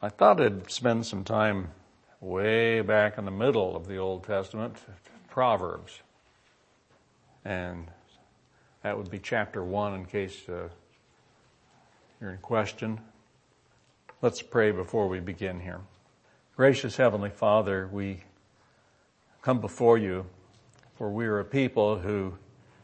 I thought I'd spend some time way back in the middle of the Old Testament, Proverbs. And that would be chapter 1 in case you're in question. Let's pray before we begin here. Gracious Heavenly Father, we come before you, for we are a people who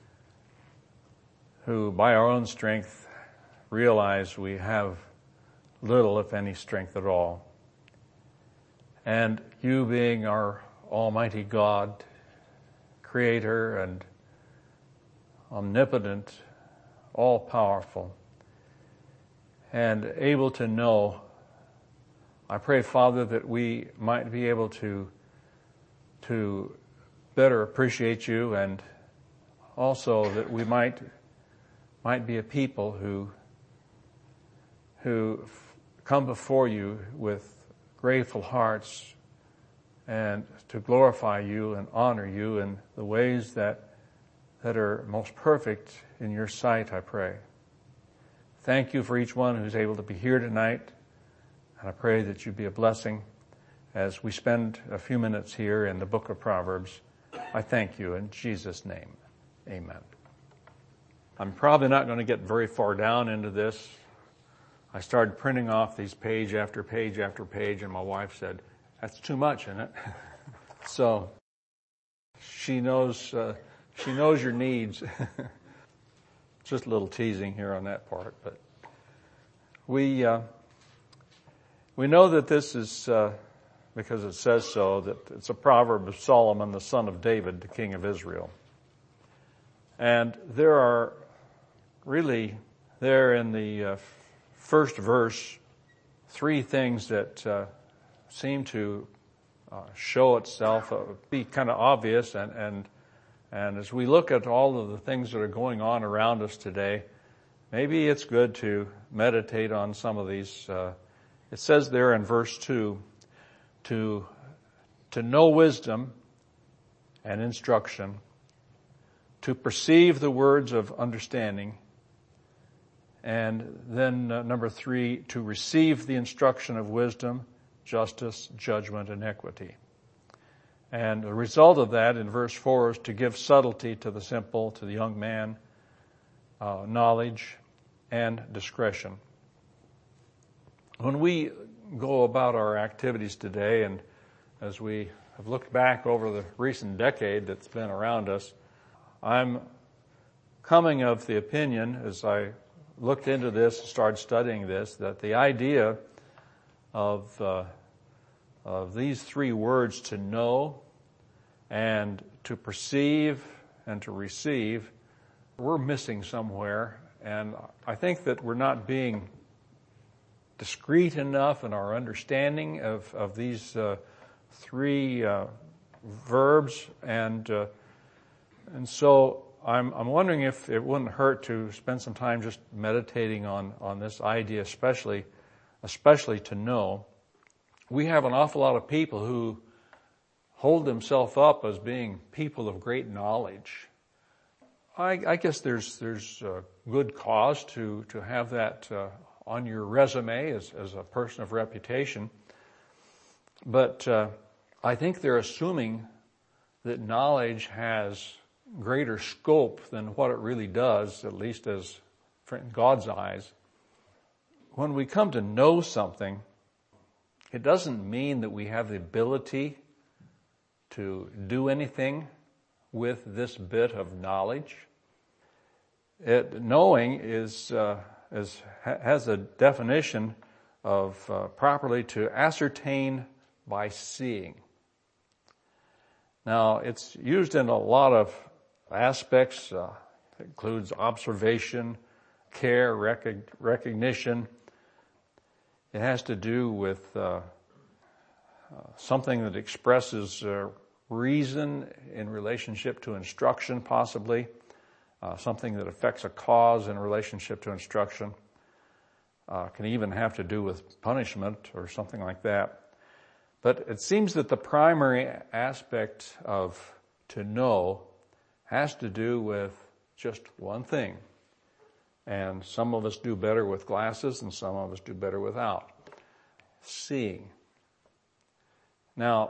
by our own strength realize we have little, if any, strength at all. And you being our Almighty God, Creator and omnipotent, all-powerful, and able to know, I pray, Father, that we might be able to better appreciate you, and also that we might be a people who come before you with grateful hearts and to glorify you and honor you in the ways that are most perfect in your sight, I pray. Thank you for each one who's able to be here tonight, and I pray that you be a blessing as we spend a few minutes here in the book of Proverbs. I thank you in Jesus' name. Amen. I'm probably not going to get very far down into this. I started printing off these page after page after page, and my wife said, "That's too much, isn't it?" So she knows your needs. Just a little teasing here on that part, but we know that this is because it says so, that it's a proverb of Solomon, the son of David, the king of Israel. And there are really there in the first verse 3 things that seem to show itself, be kind of obvious, and as we look at all of the things that are going on around us today, maybe it's good to meditate on some of these. It says there in verse 2, to know wisdom and instruction, to perceive the words of understanding, and then number 3, to receive the instruction of wisdom, justice, judgment, and equity. And the result of that in verse 4 is to give subtlety to the simple, to the young man, knowledge, and discretion. When we go about our activities today, and as we have looked back over the recent decade that's been around us, I'm coming of the opinion, as I looked into this, started studying this, that the idea of these 3 words, to know and to perceive and to receive, we're missing somewhere. And I think that we're not being discreet enough in our understanding of these 3 verbs, and so I'm wondering if it wouldn't hurt to spend some time just meditating on this idea, especially to know. We have an awful lot of people who hold themselves up as being people of great knowledge. I guess there's good cause to have that on your resume as a person of reputation. But I think they're assuming that knowledge has greater scope than what it really does, at least as in God's eyes. When we come to know something, it doesn't mean that we have the ability to do anything with this bit of knowledge. Knowing has a definition of properly to ascertain by seeing. Now, it's used in a lot of aspects. It includes observation, care, recognition. It has to do with something that expresses reason in relationship to instruction, possibly. Something that affects a cause in relationship to instruction. Can even have to do with punishment or something like that. But it seems that the primary aspect of to know has to do with just one thing. And some of us do better with glasses and some of us do better without. seeing. Now,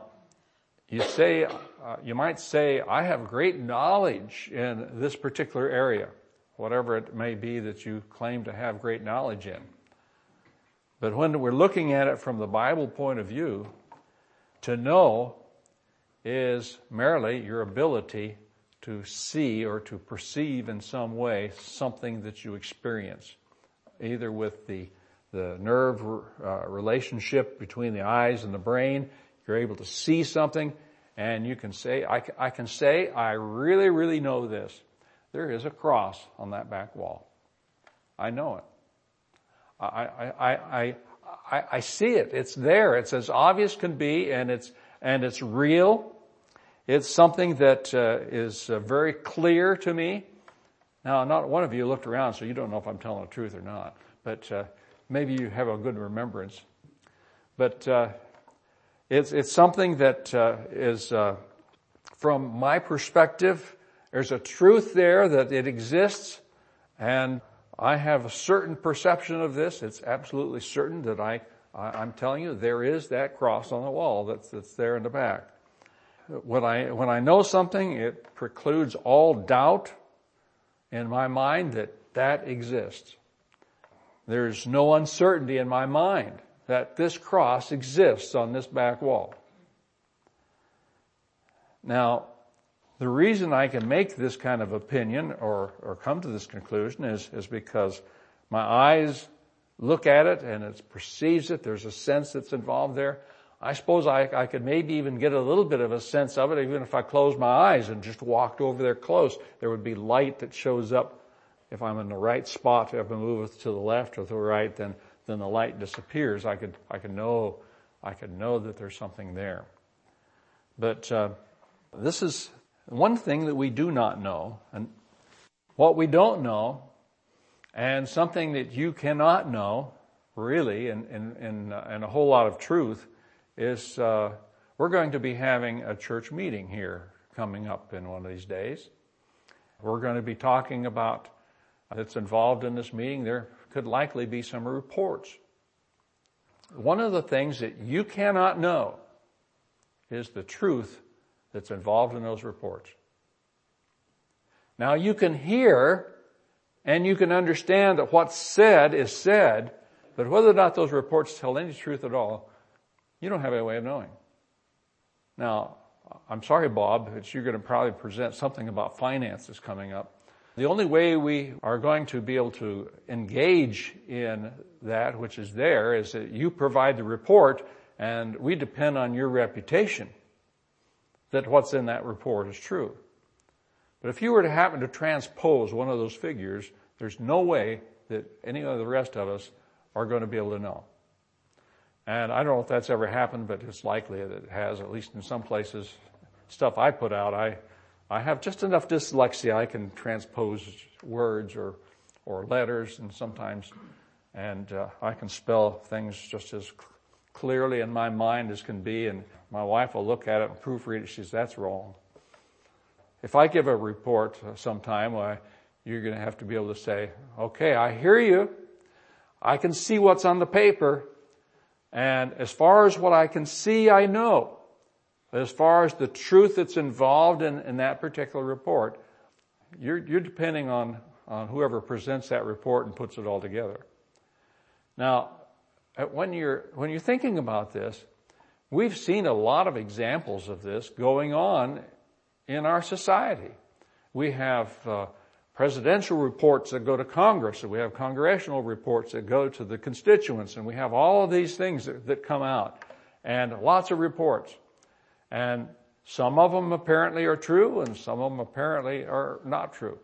you might say, I have great knowledge in this particular area, whatever it may be that you claim to have great knowledge in. But when we're looking at it from the Bible point of view, to know is merely your ability to see or to perceive in some way something that you experience, either with the nerve relationship between the eyes and the brain. You're able to see something, and you can say, I can say, I really, really know this. There is a cross on that back wall. I know it. I see it. It's there. It's as obvious can be, and it's real. It's something that is very clear to me. Now, not one of you looked around, so you don't know if I'm telling the truth or not. But maybe you have a good remembrance. But it's something that is, from my perspective, there's a truth there that it exists, and I have a certain perception of this. It's absolutely certain that I'm telling you there is that cross on the wall that's there in the back. When I know something, it precludes all doubt in my mind that exists. There's no uncertainty in my mind that this cross exists on this back wall. Now, the reason I can make this kind of opinion or come to this conclusion is because my eyes look at it and it perceives it. There's a sense that's involved there. I suppose I could maybe even get a little bit of a sense of it even if I closed my eyes and just walked over there close. There would be light that shows up. If I'm in the right spot, if I move to the left or the right, then the light disappears. I could know that there's something there. But this is one thing that we do not know, and what we don't know, and something that you cannot know, really, in a whole lot of truth, is we're going to be having a church meeting here coming up in one of these days. We're going to be talking about that's involved in this meeting. There could likely be some reports. One of the things that you cannot know is the truth that's involved in those reports. Now you can hear and you can understand that what's said is said, but whether or not those reports tell any truth at all, you don't have any way of knowing. Now, I'm sorry, Bob, but you're going to probably present something about finances coming up. The only way we are going to be able to engage in that which is there is that you provide the report, and we depend on your reputation that what's in that report is true. But if you were to happen to transpose one of those figures, there's no way that any of the rest of us are going to be able to know. And I don't know if that's ever happened, but it's likely that it has, at least in some places. Stuff I put out, I have just enough dyslexia I can transpose words or letters and sometimes, and I can spell things just as clearly in my mind as can be, and my wife will look at it and proofread it. She says, that's wrong. If I give a report sometime, you're going to have to be able to say, okay, I hear you. I can see what's on the paper. And as far as what I can see, I know. But as far as the truth that's involved in that particular report, you're depending on whoever presents that report and puts it all together. Now, when you're thinking about this, we've seen a lot of examples of this going on in our society. We have presidential reports that go to Congress, and we have congressional reports that go to the constituents, and we have all of these things that come out, and lots of reports. And some of them apparently are true, and some of them apparently are not true.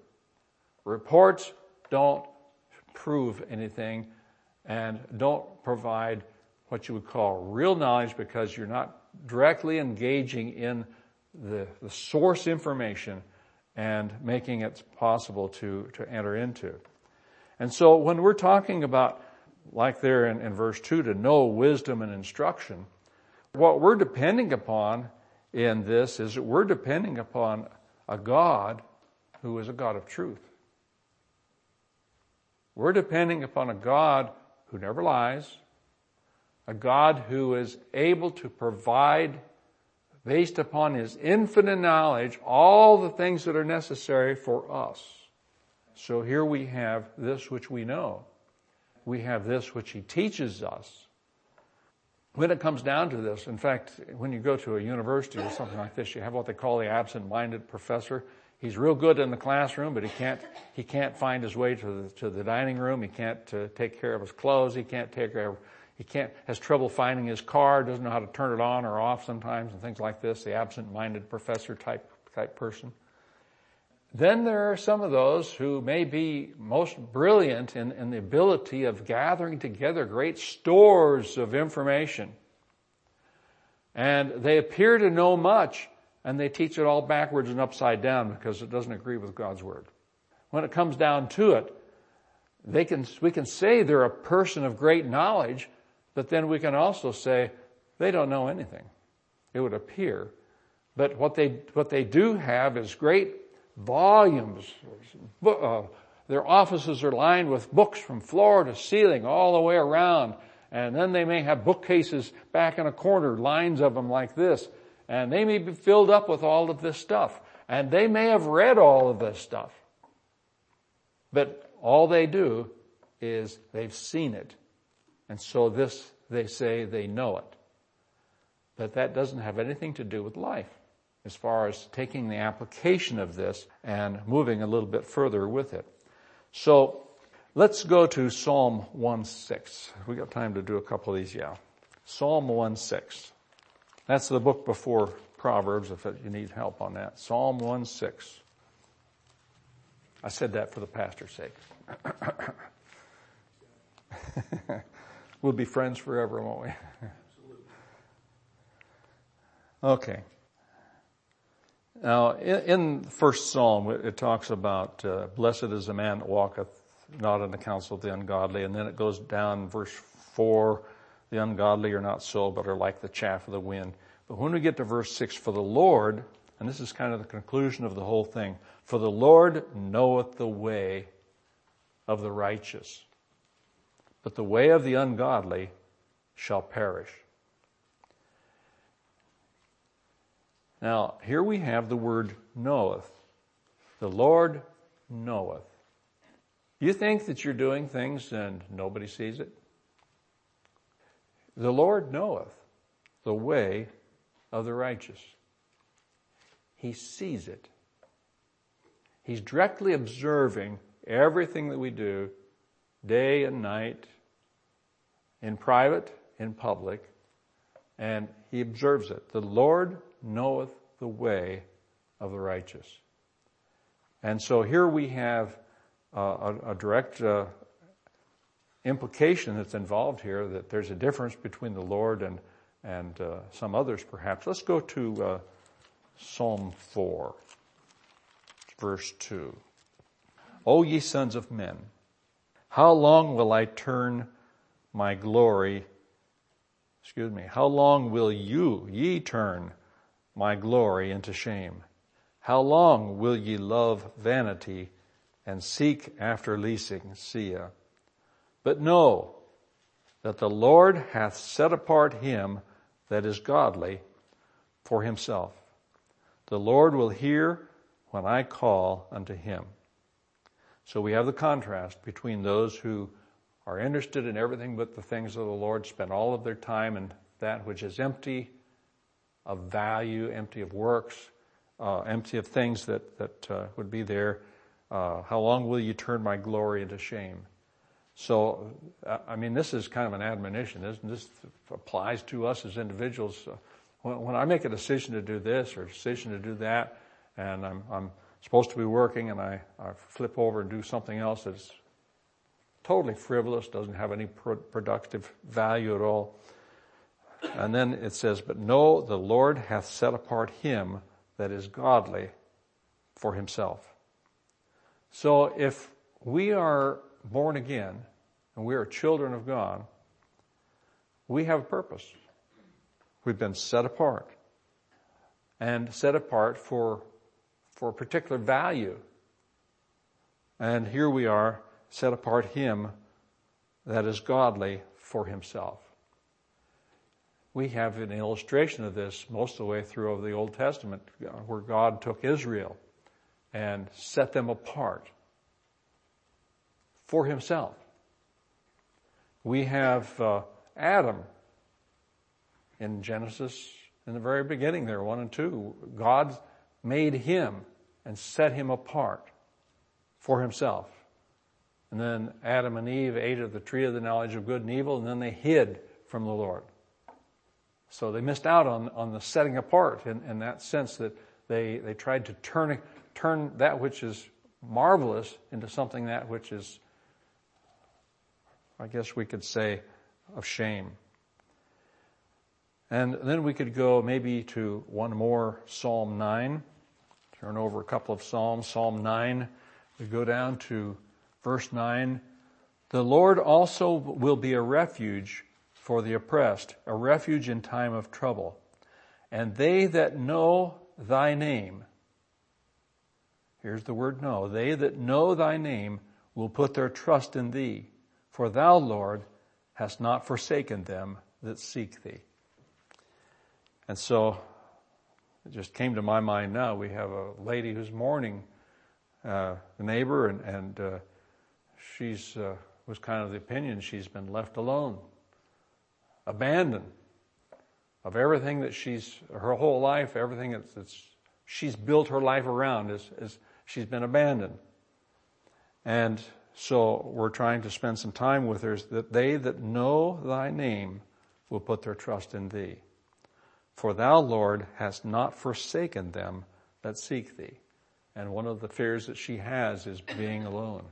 Reports don't prove anything and don't provide what you would call real knowledge because you're not directly engaging in the source information and making it possible to enter into. And so when we're talking about, like there in verse 2, to know wisdom and instruction, what we're depending upon in this is that we're depending upon a God who is a God of truth. We're depending upon a God who never lies, A God who is able to provide, based upon His infinite knowledge, all the things that are necessary for us. So here we have this which we know. We have this which He teaches us. When it comes down to this, in fact, when you go to a university or something like this, you have what they call the absent-minded professor. He's real good in the classroom, but he can't find his way to the dining room. He can't take care of his clothes. He has trouble finding his car, doesn't know how to turn it on or off sometimes and things like this, the absent-minded professor type person. Then there are some of those who may be most brilliant in the ability of gathering together great stores of information. And they appear to know much, and they teach it all backwards and upside down because it doesn't agree with God's Word. When it comes down to it, we can say they're a person of great knowledge, but then we can also say they don't know anything. It would appear. But what they do have is great volumes. Their offices are lined with books from floor to ceiling all the way around. And then they may have bookcases back in a corner, lines of them like this. And they may be filled up with all of this stuff. And they may have read all of this stuff. But all they do is they've seen it. And so this, they say they know it. But that doesn't have anything to do with life, as far as taking the application of this and moving a little bit further with it. So let's go to Psalm 1:6. We got time to do a couple of these, yeah. Psalm 1:6. That's the book before Proverbs, if you need help on that. Psalm 1:6. I said that for the pastor's sake. We'll be friends forever, won't we? Okay. Now, in the first psalm, it talks about, blessed is the man that walketh not in the counsel of the ungodly. And then it goes down, verse 4, the ungodly are not so, but are like the chaff of the wind. But when we get to verse 6, for the Lord, and this is kind of the conclusion of the whole thing, for the Lord knoweth the way of the righteous, but the way of the ungodly shall perish. Now, here we have the word knoweth. The Lord knoweth. You think that you're doing things and nobody sees it? The Lord knoweth the way of the righteous. He sees it. He's directly observing everything that we do, day and night, in private, in public, and He observes it. The Lord knoweth the way of the righteous. And so here we have a direct implication that's involved here, that there's a difference between the Lord and some others perhaps. Let's go to Psalm 4, verse 2. O ye sons of men, how long will I turn my glory, how long will ye turn my glory into shame? How long will ye love vanity and seek after leasing? Selah. But know that the Lord hath set apart him that is godly for himself. The Lord will hear when I call unto him. So we have the contrast between those who are interested in everything but the things of the Lord, spend all of their time in that which is empty of value, empty of works, empty of things that would be there. How long will you turn my glory into shame? So, this is kind of an admonition. This applies to us as individuals. When I make a decision to do this or a decision to do that, and I'm supposed to be working and I flip over and do something else that's totally frivolous, doesn't have any productive value at all. And then it says, but know the Lord hath set apart him that is godly for himself. So if we are born again and we are children of God, we have a purpose. We've been set apart. And set apart for a particular value. And here we are, set apart him that is godly for himself. we have an illustration of this most of the way through the Old Testament, where God took Israel and set them apart for himself. We have Adam in Genesis, in the very beginning there, 1 and 2. God made him and set him apart for himself. And then Adam and Eve ate of the tree of the knowledge of good and evil, and then they hid from the Lord. So they missed out on the setting apart in that sense, that they tried to turn that which is marvelous into something that which is, I guess we could say, of shame. And then we could go maybe to one more, Psalm 9. Turn over a couple of Psalms. Psalm 9, we go down to verse 9. The Lord also will be a refuge for the oppressed, a refuge in time of trouble. And they that know thy name, here's the word know, they that know thy name will put their trust in thee. For thou, Lord, hast not forsaken them that seek thee. And so, it just came to my mind now, we have a lady who's mourning, a neighbor, and she's was kind of the opinion she's been left alone, abandoned of everything that her whole life, everything that's she's built her life around is she's been abandoned. And so we're trying to spend some time with her, that they that know thy name will put their trust in thee. For thou, Lord, hast not forsaken them that seek thee. And one of the fears that she has is being alone.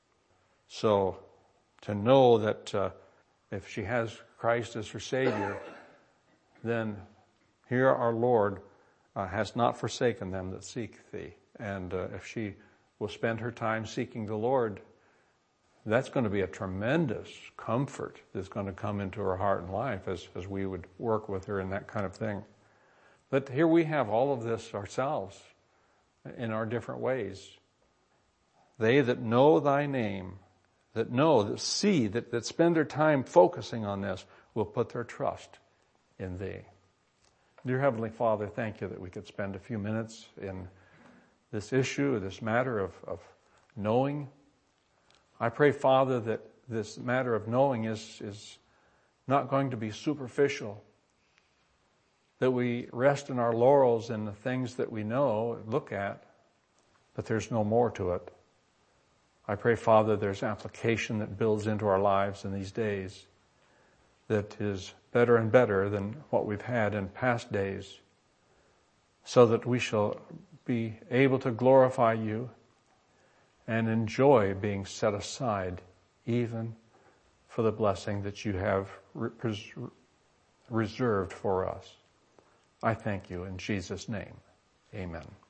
So to know that if she has Christ as her Savior, then here our Lord has not forsaken them that seek thee. And if she will spend her time seeking the Lord, that's going to be a tremendous comfort that's going to come into her heart and life as we would work with her in that kind of thing. But here we have all of this ourselves in our different ways. They that know thy name, that know, that see, that spend their time focusing on this, will put their trust in thee. Dear Heavenly Father, thank you that we could spend a few minutes in this issue, this matter of knowing. I pray, Father, that this matter of knowing is not going to be superficial, that we rest in our laurels in the things that we know, look at, but there's no more to it. I pray, Father, there's application that builds into our lives in these days that is better and better than what we've had in past days, so that we shall be able to glorify you and enjoy being set aside even for the blessing that you have reserved for us. I thank you in Jesus' name. Amen.